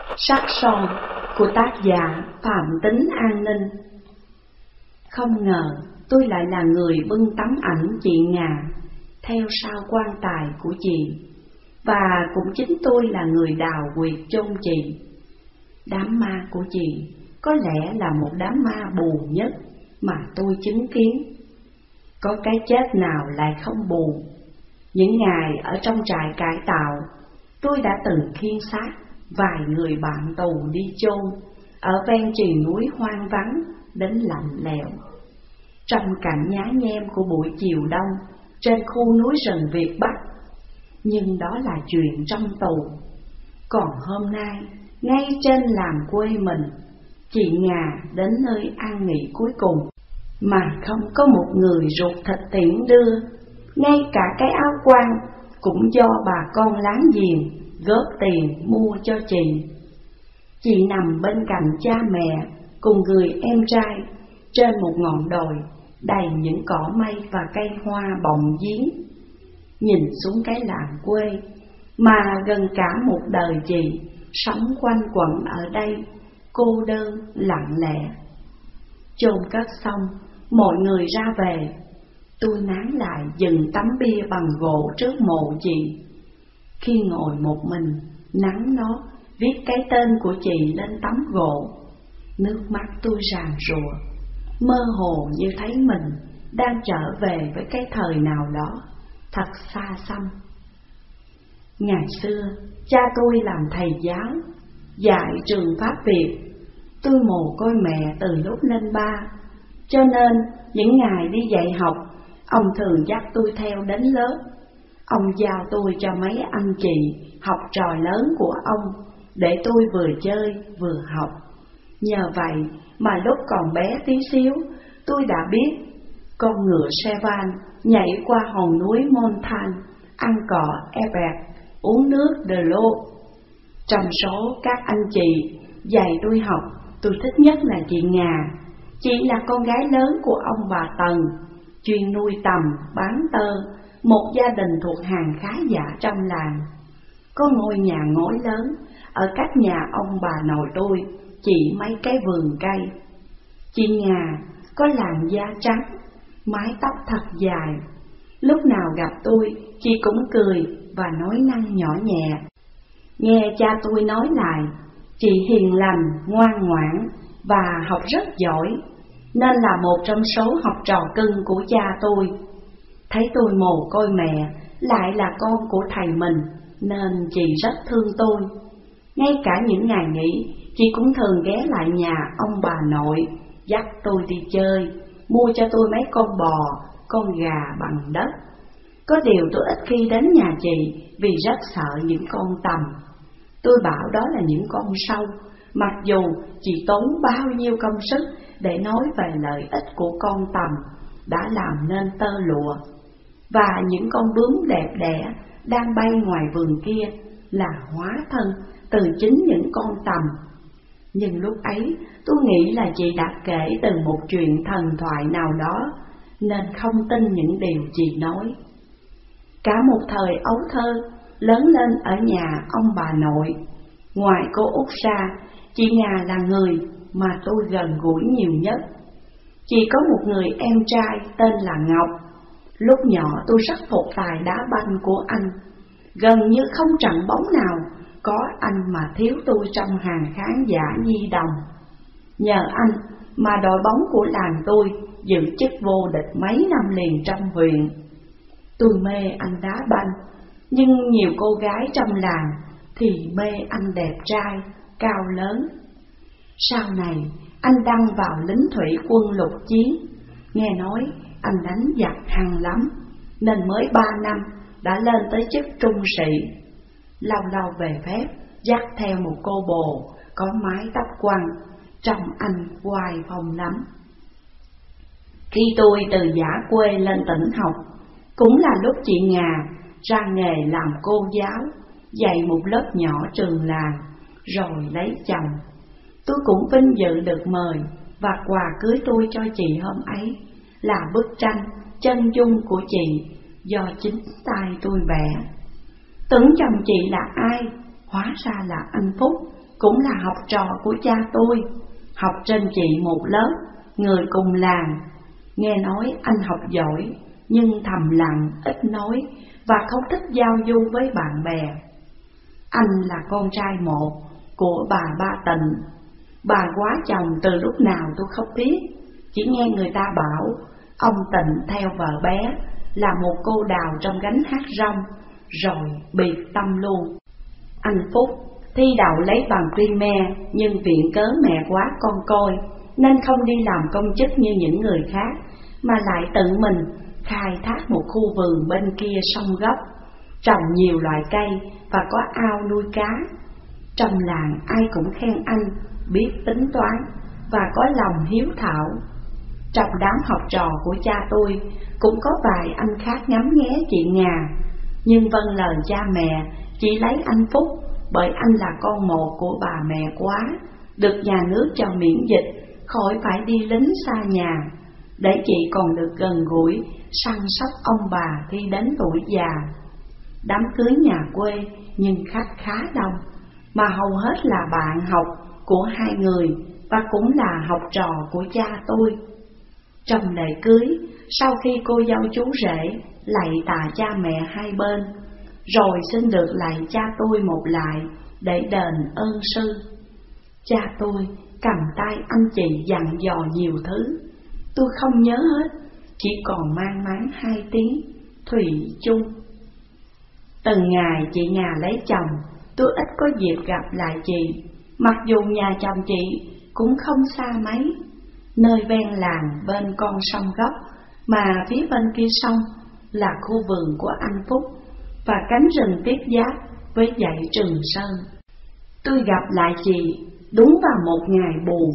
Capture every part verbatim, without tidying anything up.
Sắc son của tác giả Phạm Tính An Ninh. Không ngờ tôi lại là người bưng tấm ảnh chị Ngà theo sau quan tài của chị, và cũng chính tôi là người đào huyệt chôn chị. Đám ma của chị có lẽ là một đám ma buồn nhất mà tôi chứng kiến. Có cái chết nào lại không buồn? Những ngày ở trong trại cải tạo, tôi đã từng khiêng xác vài người bạn tù đi chôn ở ven triền núi hoang vắng đến lạnh lẽo, trong cảnh nhá nhem của buổi chiều đông trên khu núi rừng Việt Bắc. Nhưng đó là chuyện trong tù. Còn hôm nay, ngay trên làng quê mình, chị Ngà đến nơi an nghỉ cuối cùng mà không có một người ruột thịt tiễn đưa. Ngay cả cái áo quan cũng do bà con láng giềng góp tiền mua cho chị. Chị nằm bên cạnh cha mẹ cùng người em trai trên một ngọn đồi đầy những cỏ mây và cây hoa bồng giếng. Nhìn xuống cái làng quê mà gần cả một đời chị sống quanh quẩn ở đây, cô đơn lặng lẽ. Chôn cất xong, mọi người ra về, tôi nán lại dừng tấm bia bằng gỗ trước mộ chị. Khi ngồi một mình, nắng nó viết cái tên của chị lên tấm gỗ, nước mắt tôi ràn rụa, mơ hồ như thấy mình đang trở về với cái thời nào đó thật xa xăm. Ngày xưa, cha tôi làm thầy giáo, dạy trường Pháp Việt. Tôi mồ côi mẹ từ lúc lên ba, cho nên những ngày đi dạy học, ông thường dắt tôi theo đến lớp. Ông giao tôi cho mấy anh chị học trò lớn của ông, để tôi vừa chơi vừa học. Nhờ vậy mà lúc còn bé tí xíu, tôi đã biết con ngựa Sevan nhảy qua hòn núi Montagne, ăn cỏ Ebert, uống nước De L'Eau. Trong số các anh chị dạy tôi học, tôi thích nhất là chị Ngà. Chị là con gái lớn của ông bà Tần, chuyên nuôi tầm, bán tơ, một gia đình thuộc hàng khá giả trong làng. Có ngôi nhà ngói lớn, ở cách nhà ông bà nội tôi chỉ mấy cái vườn cây. Chị Ngà có làn da trắng, mái tóc thật dài. Lúc nào gặp tôi, chị cũng cười và nói năng nhỏ nhẹ. Nghe cha tôi nói lại, chị hiền lành, ngoan ngoãn và học rất giỏi, nên là một trong số học trò cưng của cha tôi. Thấy tôi mồ côi mẹ, lại là con của thầy mình, nên chị rất thương tôi. Ngay cả những ngày nghỉ, chị cũng thường ghé lại nhà ông bà nội, dắt tôi đi chơi, mua cho tôi mấy con bò, con gà bằng đất. Có điều tôi ít khi đến nhà chị vì rất sợ những con tằm. Tôi bảo đó là những con sâu, mặc dù chị tốn bao nhiêu công sức để nói về lợi ích của con tằm đã làm nên tơ lụa. Và những con bướm đẹp đẽ đang bay ngoài vườn kia là hóa thân từ chính những con tằm. Nhưng lúc ấy tôi nghĩ là chị đã kể từ một chuyện thần thoại nào đó, nên không tin những điều chị nói. Cả một thời ấu thơ, lớn lên ở nhà ông bà nội, ngoài cô út ra, chị Ngà là người mà tôi gần gũi nhiều nhất. Chị có một người em trai tên là Ngọc. Lúc nhỏ tôi rất phục tài đá banh của anh, gần như không trận bóng nào có anh mà thiếu tôi trong hàng khán giả nhi đồng. Nhờ anh mà đội bóng của làng tôi giữ chức vô địch mấy năm liền trong huyện. Tôi mê anh đá banh, nhưng nhiều cô gái trong làng thì mê anh đẹp trai, cao lớn. Sau này anh đăng vào lính thủy quân lục chiến, nghe nói anh đánh giặc hăng lắm, nên mới ba năm đã lên tới chức trung sĩ. Lâu lâu về phép dắt theo một cô bồ có mái tóc quăn, trông anh oai phong lắm. Khi tôi từ dã quê lên tỉnh học, cũng là lúc chị Ngà ra nghề làm cô giáo, dạy một lớp nhỏ trường làng, rồi lấy chồng. Tôi cũng vinh dự được mời, và quà cưới tôi cho chị hôm ấy là bức tranh chân dung của chị do chính tay tôi vẽ. Tưởng chồng chị là ai, hóa ra là anh Phúc, cũng là học trò của cha tôi, học trên chị một lớp, người cùng làng. Nghe nói anh học giỏi, nhưng thầm lặng, ít nói và không thích giao du với bạn bè. Anh là con trai một của bà Ba Tịnh. Bà quá chồng từ lúc nào tôi không biết, chỉ nghe người ta bảo ông Tịnh theo vợ bé là một cô đào trong gánh hát rong, rồi biệt tâm luôn. Anh Phúc thi đậu lấy bằng Primaire, nhưng viện cớ mẹ quá con côi nên không đi làm công chức như những người khác, mà lại tự mình khai thác một khu vườn bên kia sông Gốc, trồng nhiều loại cây và có ao nuôi cá. Trong làng ai cũng khen anh biết tính toán và có lòng hiếu thảo. Trong đám học trò của cha tôi cũng có vài anh khác ngắm nghé chị Ngà, nhưng vâng lời cha mẹ chỉ lấy anh Phúc bởi anh là con một của bà mẹ quá, được nhà nước cho miễn dịch, khỏi phải đi lính xa nhà, để chị còn được gần gũi săn sóc ông bà khi đến tuổi già. Đám cưới nhà quê nhưng khách khá đông, mà hầu hết là bạn học của hai người và cũng là học trò của cha tôi. Trong lễ cưới, sau khi cô dâu chú rể lạy tạ cha mẹ hai bên, rồi xin được lạy cha tôi một lại để đền ơn sư. Cha tôi cầm tay anh chị dặn dò nhiều thứ, tôi không nhớ hết, chỉ còn mang máng hai tiếng thủy chung. Từng ngày chị Ngà lấy chồng, tôi ít có dịp gặp lại chị, mặc dù nhà chồng chị cũng không xa mấy, nơi ven làng bên con sông Gốc, mà phía bên kia sông là khu vườn của anh Phúc và cánh rừng tiếp giáp với dãy Trường Sơn. Tôi gặp lại chị đúng vào một ngày buồn.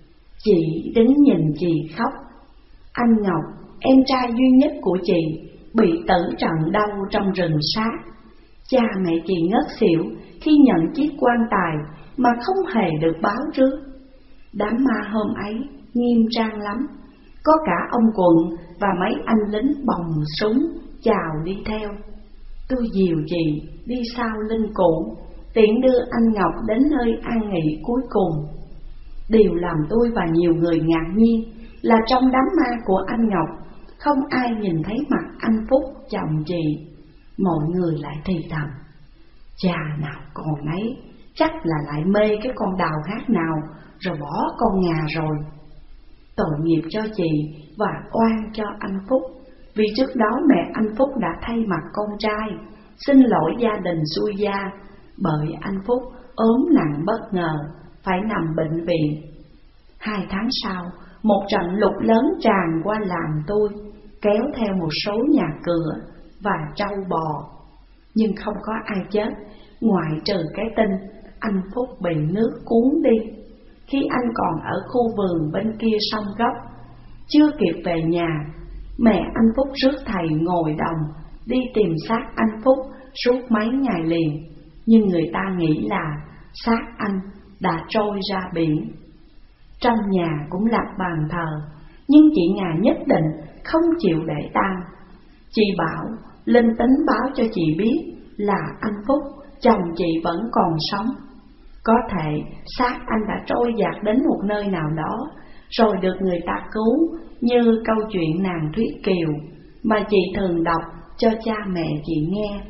Chị đứng nhìn chị khóc. Anh Ngọc, em trai duy nhất của chị, bị tử trận đau trong rừng sát. Cha mẹ chị ngất xỉu khi nhận chiếc quan tài mà không hề được báo trước. Đám ma hôm ấy nghiêm trang lắm, có cả ông Quận và mấy anh lính bồng súng chào đi theo. Tôi dìu chị đi sau linh cụ, tiện đưa anh Ngọc đến nơi an nghỉ cuối cùng. Điều làm tôi và nhiều người ngạc nhiên là trong đám ma của anh Ngọc, không ai nhìn thấy mặt anh Phúc chồng chị. Mọi người lại thì thầm, cha nào còn ấy, chắc là lại mê cái con đào hát nào rồi bỏ con Ngà rồi. Tội nghiệp cho chị và oan cho anh Phúc, vì trước đó mẹ anh Phúc đã thay mặt con trai xin lỗi gia đình xui gia, bởi anh Phúc ốm nặng bất ngờ phải nằm bệnh viện. Hai tháng sau, một trận lụt lớn tràn qua làng tôi, kéo theo một số nhà cửa và trâu bò, nhưng không có ai chết, ngoại trừ cái tin anh Phúc bị nước cuốn đi khi anh còn ở khu vườn bên kia sông Gốc. Chưa kịp về nhà, mẹ anh Phúc rước thầy ngồi đồng đi tìm xác anh Phúc suốt mấy ngày liền, nhưng người ta nghĩ là xác anh đã trôi ra biển. Trong nhà cũng lập bàn thờ, nhưng chị Ngà nhất định không chịu để tang. Chị bảo linh tính báo cho chị biết là anh Phúc, chồng chị vẫn còn sống. Có thể xác anh đã trôi dạt đến một nơi nào đó, rồi được người ta cứu, như câu chuyện nàng Thuyết Kiều mà chị thường đọc cho cha mẹ chị nghe.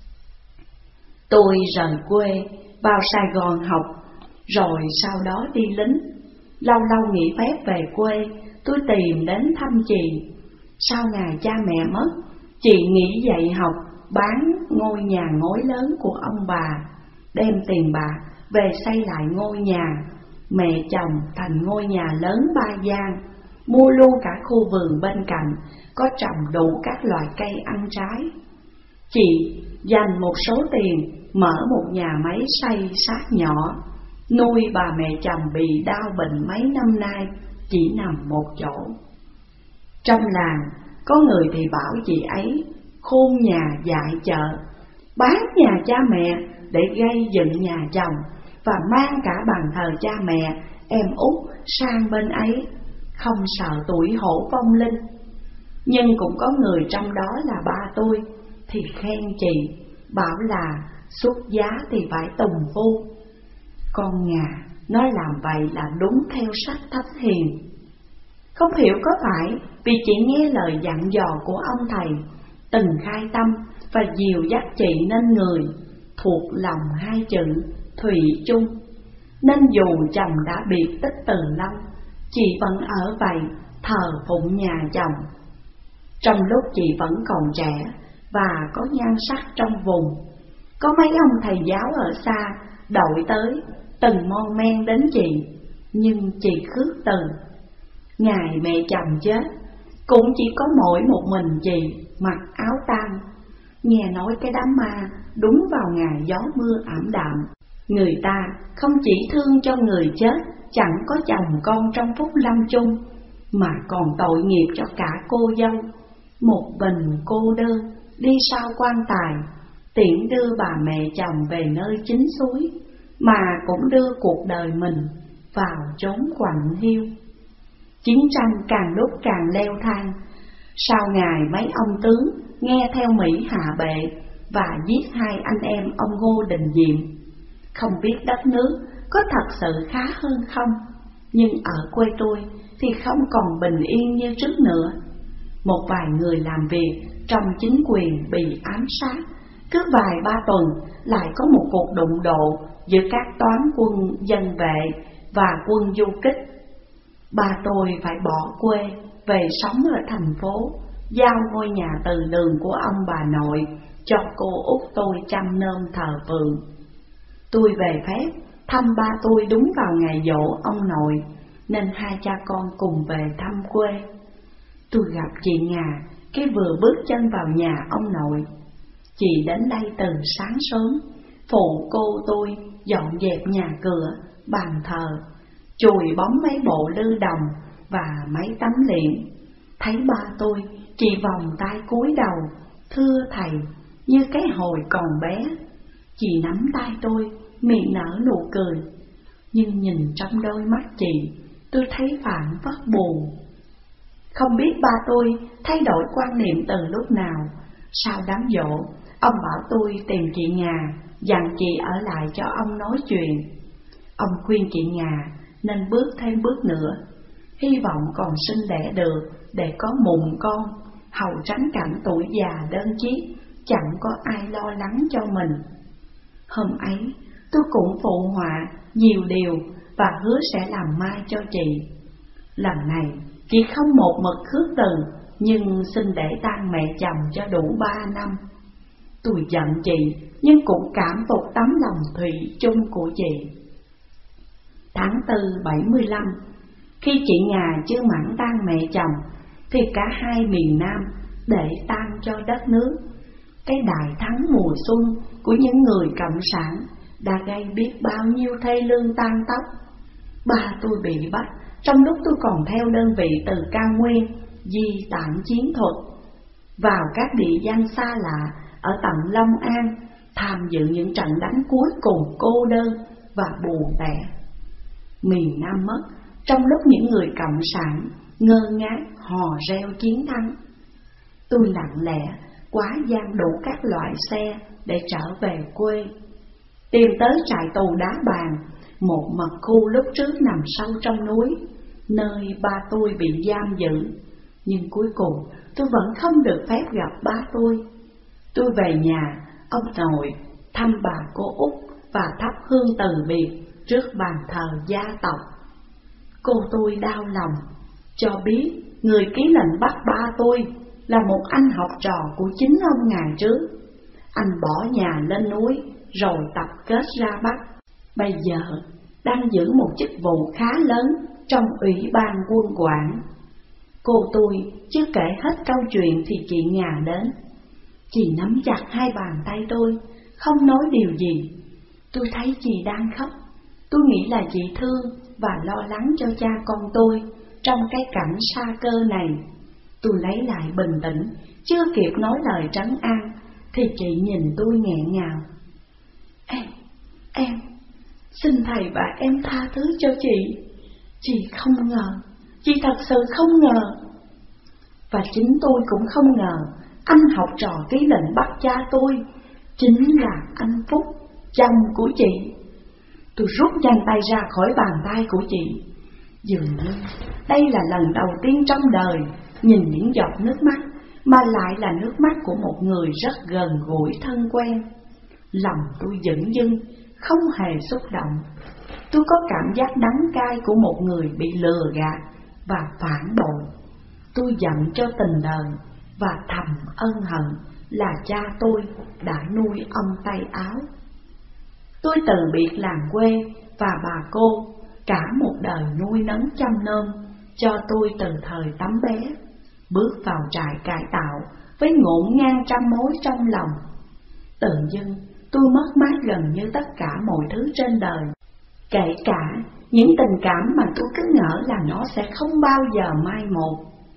Tôi rời quê vào Sài Gòn học, rồi sau đó đi lính. Lâu lâu nghỉ phép về quê, tôi tìm đến thăm chị. Sau ngày cha mẹ mất, chị nghỉ dạy học, bán ngôi nhà ngói lớn của ông bà, đem tiền bạc về xây lại ngôi nhà mẹ chồng thành ngôi nhà lớn ba gian, mua luôn cả khu vườn bên cạnh, có trồng đủ các loại cây ăn trái. Chị dành một số tiền mở một nhà máy xay sát nhỏ, nuôi bà mẹ chồng bị đau bệnh mấy năm nay chỉ nằm một chỗ. Trong làng có người thì bảo chị ấy khôn nhà dại chợ, bán nhà cha mẹ để gây dựng nhà chồng và mang cả bàn thờ cha mẹ em út sang bên ấy, không sợ tuổi hổ vong linh. Nhưng cũng có người trong đó là ba tôi thì khen chị, bảo là xuất giá thì phải tùng phu. Con Ngà, nó làm vậy là đúng theo sách Thánh Hiền. Không hiểu có phải vì chị nghe lời dặn dò của ông thầy, từng khai tâm và dìu dắt chị nên người thuộc lòng hai chữ thủy chung, nên dù chồng đã biệt tích từ lâu, chị vẫn ở vậy thờ phụng nhà chồng. Trong lúc chị vẫn còn trẻ và có nhan sắc trong vùng, có mấy ông thầy giáo ở xa đội tới từng mon men đến chị, nhưng chị khước từ. Ngày mẹ chồng chết, cũng chỉ có mỗi một mình chị mặc áo tang. Nghe nói cái đám ma đúng vào ngày gió mưa ảm đạm, người ta không chỉ thương cho người chết chẳng có chồng con trong phút lâm chung, mà còn tội nghiệp cho cả cô dâu, một mình cô đơn đi sau quan tài, tiễn đưa bà mẹ chồng về nơi chính suối, mà cũng đưa cuộc đời mình vào chốn quạnh hiu. Chiến tranh càng lúc càng leo thang. Sau ngày mấy ông tướng nghe theo Mỹ hạ bệ và giết hai anh em ông Ngô Đình Diệm, không biết đất nước có thật sự khá hơn không, nhưng ở quê tôi thì không còn bình yên như trước nữa. Một vài người làm việc trong chính quyền bị ám sát, cứ vài ba tuần lại có một cuộc đụng độ giữa các toán quân dân vệ và quân du kích. Ba tôi phải bỏ quê về sống ở thành phố, giao ngôi nhà từ lường của ông bà nội cho cô út tôi chăm nom thờ phượng. Tôi về phép thăm ba tôi đúng vào ngày giỗ ông nội, nên hai cha con cùng về thăm quê. Tôi gặp chị Ngà khi vừa bước chân vào nhà ông nội. Chị đến đây từ sáng sớm, phụ cô tôi dọn dẹp nhà cửa, bàn thờ, chùi bóng mấy bộ lư đồng và mấy tấm liệm. Thấy ba tôi, chị vòng tay cúi đầu, thưa thầy như cái hồi còn bé. Chị nắm tay tôi, miệng nở nụ cười, nhưng nhìn trong đôi mắt chị, tôi thấy phảng phất buồn. Không biết ba tôi thay đổi quan niệm từ lúc nào. Sau đám giỗ, ông bảo tôi tìm chị Ngà, dặn chị ở lại cho ông nói chuyện. Ông khuyên chị Ngà nên bước thêm bước nữa, hy vọng còn sinh đẻ được để có mụn con, hầu tránh cảnh tuổi già đơn chiếc, chẳng có ai lo lắng cho mình. Hôm ấy, tôi cũng phụ họa nhiều điều và hứa sẽ làm mai cho chị. Lần này, chị không một mực khước từ, nhưng xin để tang mẹ chồng cho đủ ba năm. Tôi giận chị, nhưng cũng cảm phục tấm lòng thủy chung của chị. Tháng tư bảy mươi lăm, khi chị Ngà chưa mãn tang mẹ chồng, thì cả hai miền Nam để tang cho đất nước. Cái đại thắng mùa xuân của những người cộng sản đã gây biết bao nhiêu thê lương tan tóc. Ba tôi bị bắt trong lúc tôi còn theo đơn vị từ cao nguyên di tản chiến thuật vào các địa danh xa lạ ở tận Long An, tham dự những trận đánh cuối cùng cô đơn và buồn tẻ. Miền Nam mất trong lúc những người cộng sản ngơ ngác hò reo chiến thắng. Tôi lặng lẽ quá gian đủ các loại xe để trở về quê, tìm tới trại tù Đá Bàn, một mật khu lúc trước nằm sâu trong núi, nơi ba tôi bị giam giữ. Nhưng cuối cùng tôi vẫn không được phép gặp ba tôi. Tôi về nhà ông nội, thăm bà cô út và thắp hương từ biệt trước bàn thờ gia tộc. Cô tôi đau lòng, cho biết người ký lệnh bắt ba tôi là một anh học trò của chính ông ngày trước. Anh bỏ nhà lên núi rồi tập kết ra Bắc, bây giờ đang giữ một chức vụ khá lớn trong ủy ban quân quản. Cô tôi chưa kể hết câu chuyện thì chị Ngà đến. Chị nắm chặt hai bàn tay tôi, không nói điều gì. Tôi thấy chị đang khóc. Tôi nghĩ là chị thương và lo lắng cho cha con tôi trong cái cảnh xa cơ này. Tôi lấy lại bình tĩnh, chưa kịp nói lời trấn an thì chị nhìn tôi nghẹn ngào. Em, em, xin thầy và em tha thứ cho chị. Chị không ngờ, chị thật sự không ngờ. Và chính tôi cũng không ngờ anh học trò ký lệnh bắt cha tôi chính là anh Phúc, chồng của chị. Tôi rút nhanh tay ra khỏi bàn tay của chị. Dường như đây là lần đầu tiên trong đời nhìn những giọt nước mắt, mà lại là nước mắt của một người rất gần gũi thân quen. Lòng tôi dửng dưng, không hề xúc động. Tôi có cảm giác đắng cay của một người bị lừa gạt và phản bội. Tôi giận cho tình đời và thầm ân hận là cha tôi đã nuôi ông tay áo. Tôi từ biệt làng quê và bà cô, cả một đời nuôi nấng chăm nom cho tôi từ thời tấm bé, bước vào trại cải tạo với ngổn ngang trăm mối trong lòng. Tự dưng tôi mất mát gần như tất cả mọi thứ trên đời, kể cả những tình cảm mà tôi cứ ngỡ là nó sẽ không bao giờ mai một.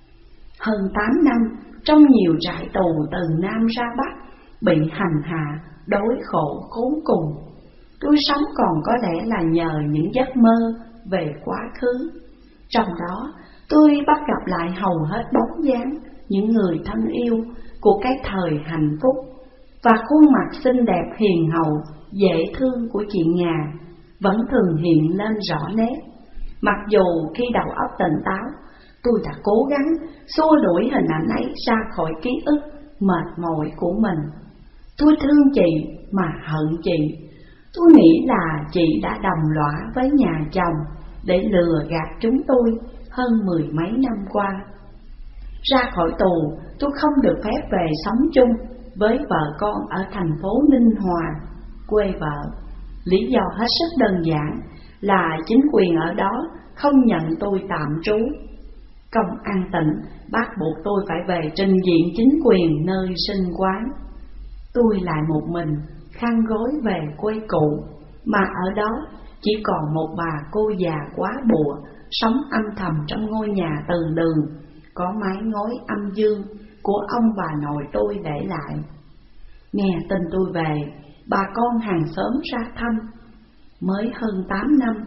Hơn tám năm trong nhiều trại tù từ Nam ra Bắc, bị hành hạ, đói khổ khốn cùng. Tôi sống còn có lẽ là nhờ những giấc mơ về quá khứ. Trong đó tôi bắt gặp lại hầu hết bóng dáng những người thân yêu của cái thời hạnh phúc, và khuôn mặt xinh đẹp hiền hậu, dễ thương của chị Ngà vẫn thường hiện lên rõ nét. Mặc dù khi đầu óc tỉnh táo, tôi đã cố gắng xua đuổi hình ảnh ấy ra khỏi ký ức mệt mỏi của mình. Tôi thương chị mà hận chị. Tôi nghĩ là chị đã đồng lõa với nhà chồng để lừa gạt chúng tôi hơn mười mấy năm qua. Ra khỏi tù, tôi không được phép về sống chung với vợ con ở thành phố Ninh Hòa, quê vợ. Lý do hết sức đơn giản là chính quyền ở đó không nhận tôi tạm trú. Công an tỉnh bắt buộc tôi phải về trình diện chính quyền nơi sinh quán. Tôi lại một mình khăn gối về quê cũ, mà ở đó chỉ còn một bà cô già quá bụa sống âm thầm trong ngôi nhà từ đường có mái ngói âm dương của ông bà nội tôi để lại. Nghe tin tôi về, bà con hàng xóm ra thăm. Mới hơn tám năm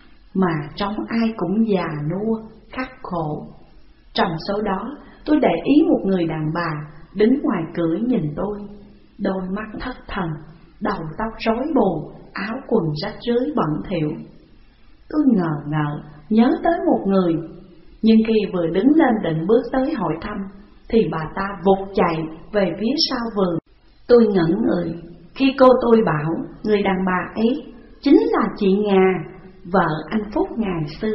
mà trong ai cũng già nua, khắc khổ. Trong số đó, tôi để ý một người đàn bà đứng ngoài cửa nhìn tôi, đôi mắt thất thần, đầu tóc rối bù, áo quần rách rưới bẩn thỉu. Tôi ngờ ngợ nhớ tới một người, nhưng khi vừa đứng lên định bước tới hỏi thăm thì bà ta vụt chạy về phía sau vườn. Tôi ngẩn người khi cô tôi bảo người đàn bà ấy chính là chị Ngà, vợ anh Phúc ngày xưa.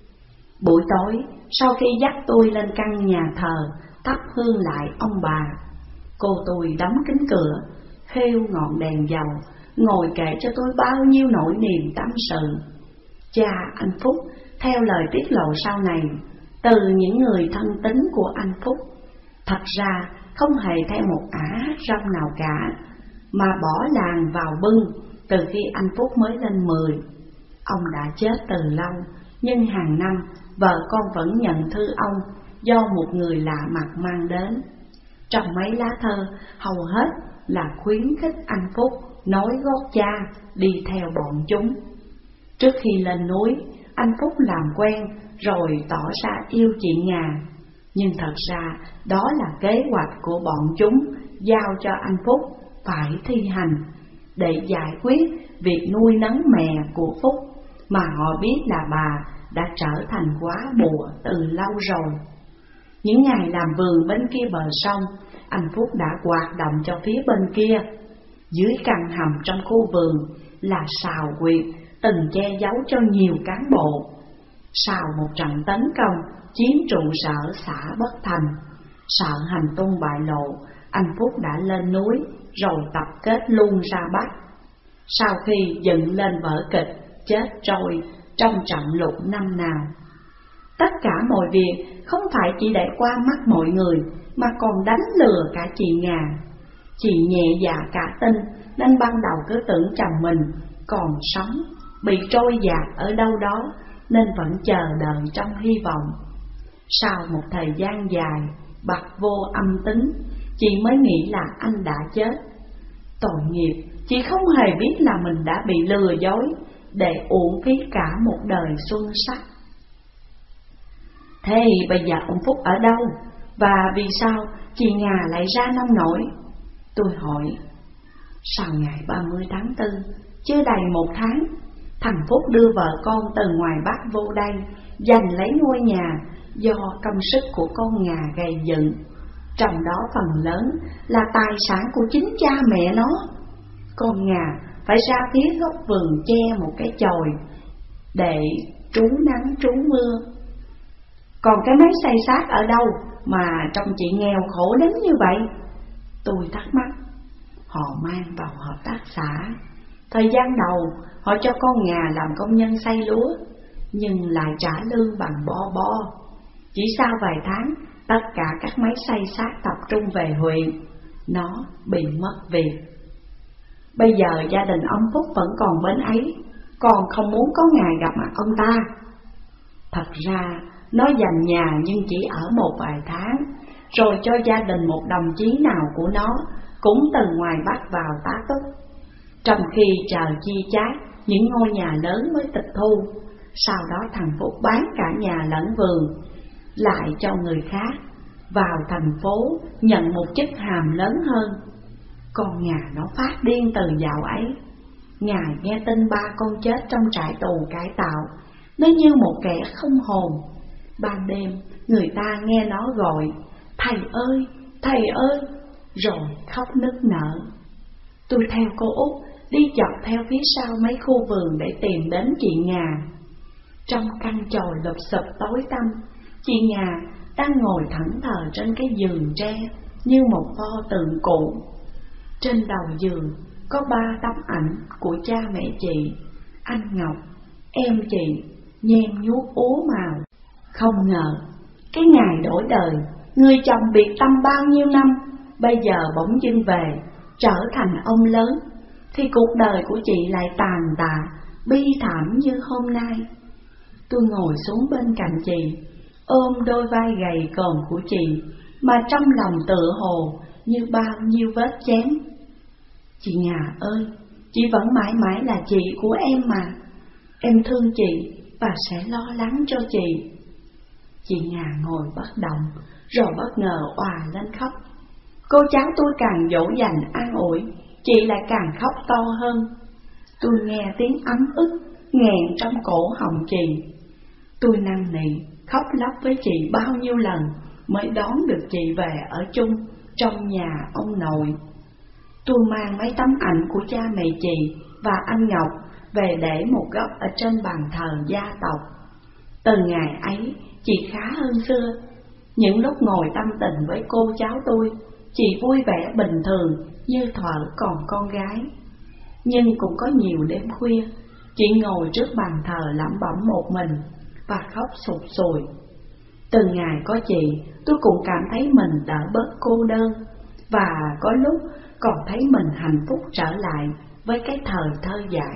Buổi tối, sau khi dắt tôi lên căn nhà thờ thắp hương lại ông bà, cô tôi đóng kín cửa, khêu ngọn đèn dầu, ngồi kể cho tôi bao nhiêu nỗi niềm tâm sự. Cha anh Phúc, theo lời tiết lộ sau này từ những người thân tín của anh Phúc, thật ra không hề theo một ả hát rong nào cả, mà bỏ làng vào bưng từ khi anh Phúc mới lên mười. Ông đã chết từ lâu, nhưng hàng năm vợ con vẫn nhận thư ông do một người lạ mặt mang đến. Trong mấy lá thơ hầu hết là khuyến khích anh Phúc nối gót cha đi theo bọn chúng. Trước khi lên núi, anh Phúc làm quen rồi tỏ ra yêu chị Ngà, nhưng thật ra đó là kế hoạch của bọn chúng giao cho anh Phúc phải thi hành để giải quyết việc nuôi nấng mẹ của Phúc mà họ biết là bà đã trở thành quá bùa từ lâu rồi. Những ngày làm vườn bên kia bờ sông, anh Phúc đã hoạt động cho phía bên kia. Dưới căn hầm trong khu vườn là sào quyệt từng che giấu cho nhiều cán bộ. Sau một trận tấn công chiếm trụ sở xã bất thành, sợ hành tung bại lộ, anh Phúc đã lên núi rồi tập kết luôn ra Bắc. Sau khi dựng lên vở kịch chết trôi trong trận lụt năm nào. Tất cả mọi việc không phải chỉ để qua mắt mọi người mà còn đánh lừa cả chị Ngà. Chị nhẹ dạ cả tin nên ban đầu cứ tưởng chồng mình còn sống, bị trôi dạt ở đâu đó nên vẫn chờ đợi trong hy vọng. Sau một thời gian dài bặt vô âm tính, chị mới nghĩ là anh đã chết. Tội nghiệp, chị không hề biết là mình đã bị lừa dối để uổng phí cả một đời xuân sắc. Thế bây giờ ông Phúc ở đâu? Và vì sao chị Ngà lại ra nông nổi? Tôi hỏi. Sau ngày ba mươi tháng tư, chưa đầy một tháng, Thằng Phúc đưa vợ con từ ngoài Bắc vô đây, giành lấy ngôi nhà do công sức của con Ngà gây dựng. Trong đó phần lớn là tài sản của chính cha mẹ nó. Con Ngà phải ra phía góc vườn che một cái chòi để trú nắng trú mưa. Còn cái máy xay xác ở đâu mà trông chị nghèo khổ đến như vậy? Tôi thắc mắc. Họ mang vào hợp tác xã. Thời gian đầu họ cho con Ngà làm công nhân xay lúa, nhưng lại trả lương bằng bo bo. Chỉ sau vài tháng, tất cả các máy xay xác tập trung về huyện, nó bị mất việc. Bây giờ gia đình ông Phúc vẫn còn bên ấy, còn không muốn có ngày gặp mặt ông ta. Thật ra nó dành nhà nhưng chỉ ở một vài tháng, rồi cho gia đình một đồng chí nào của nó cũng từ ngoài Bắc vào tá túc. Trong khi chờ chi chát những ngôi nhà lớn mới tịch thu, sau đó thằng Phúc bán cả nhà lẫn vườn lại cho người khác, vào thành phố nhận một chức hàm lớn hơn. Con Ngà nó phát điên từ dạo ấy. Ngài nghe tin ba con chết trong trại tù cải tạo, nó như một kẻ không hồn. Ban đêm người ta nghe nó gọi thầy ơi, thầy ơi, rồi khóc nức nở. Tôi theo cô Út đi dọc theo phía sau mấy khu vườn để tìm đến chị Ngà. Trong căn chòi lụp xụp tối tăm, chị Ngà đang ngồi thẫn thờ trên cái giường tre như một pho tượng cụ. Trên đầu giường có ba tấm ảnh của cha mẹ chị, anh Ngọc, em chị, nhem nhuốc úa màu. Không ngờ cái ngày đổi đời, người chồng biệt tâm bao nhiêu năm, bây giờ bỗng dưng về trở thành ông lớn, thì cuộc đời của chị lại tàn tạ, bi thảm như hôm nay. Tôi ngồi xuống bên cạnh chị, ôm đôi vai gầy còm của chị, mà trong lòng tựa hồ như bao nhiêu vết chém. Chị Ngà ơi, chị vẫn mãi mãi là chị của em mà. Em thương chị và sẽ lo lắng cho chị. Chị Ngà ngồi bất động, rồi bất ngờ òa lên khóc. Cô cháu tôi càng dỗ dành an ủi, chị lại càng khóc to hơn. Tôi nghe tiếng ấm ức nghẹn trong cổ họng chị. Tôi năn nỉ khóc lóc với chị bao nhiêu lần mới đón được chị về ở chung trong nhà ông nội. Tôi mang mấy tấm ảnh của cha mẹ chị và anh Ngọc về để một góc ở trên bàn thờ gia tộc. Từ ngày ấy chị khá hơn xưa. Những lúc ngồi tâm tình với cô cháu tôi, chị vui vẻ bình thường như thuở còn con gái. Nhưng cũng có nhiều đêm khuya, chị ngồi trước bàn thờ lẩm bẩm một mình và khóc sụt sùi. Từ ngày có chị, tôi cũng cảm thấy mình đỡ bớt cô đơn, và có lúc còn thấy mình hạnh phúc trở lại với cái thời thơ dại.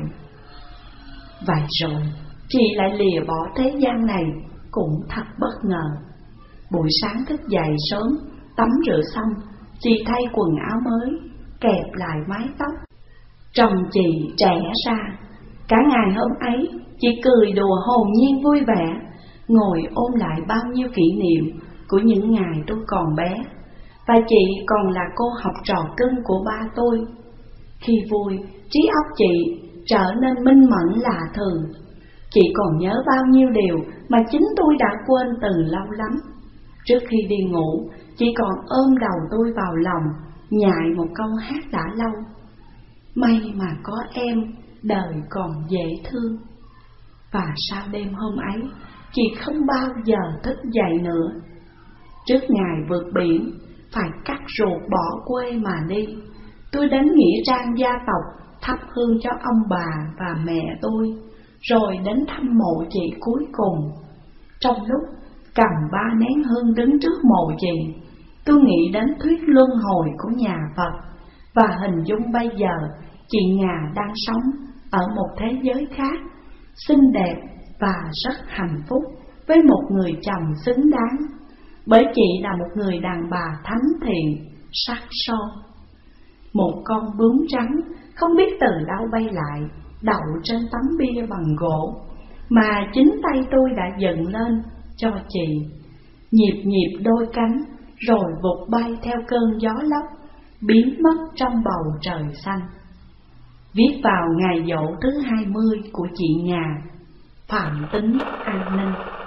Vậy rồi chị lại lìa bỏ thế gian này cũng thật bất ngờ. Buổi sáng thức dậy sớm, tắm rửa xong, chị thay quần áo mới, kẹp lại mái tóc. Trông chị trẻ ra. Cả ngày hôm ấy chị cười đùa hồn nhiên vui vẻ, ngồi ôm lại bao nhiêu kỷ niệm của những ngày tôi còn bé. Và chị còn là cô học trò cưng của ba tôi. Khi vui, trí óc chị trở nên minh mẫn lạ thường. Chị còn nhớ bao nhiêu điều mà chính tôi đã quên từ lâu lắm. Trước khi đi ngủ, chị còn ôm đầu tôi vào lòng, nhại một câu hát đã lâu: may mà có em, đời còn dễ thương. Và sau đêm hôm ấy, chị không bao giờ thức dậy nữa. Trước ngày vượt biển, phải cắt ruột bỏ quê mà đi, tôi đến nghĩa trang gia tộc thắp hương cho ông bà và mẹ tôi, rồi đến thăm mộ chị cuối cùng. Trong lúc cầm ba nén hương đứng trước mộ chị, tôi nghĩ đến thuyết luân hồi của nhà Phật, và hình dung bây giờ chị Ngà đang sống ở một thế giới khác, xinh đẹp và rất hạnh phúc với một người chồng xứng đáng, bởi chị là một người đàn bà thánh thiện, sắc son. Một con bướm trắng không biết từ đâu bay lại, đậu trên tấm bia bằng gỗ mà chính tay tôi đã dựng lên cho chị, nhịp nhịp đôi cánh rồi vụt bay theo cơn gió lốc, biến mất trong bầu trời xanh. viết vào ngày giỗ thứ hai mươi của chị Ngà, Phạm Tính An Ninh.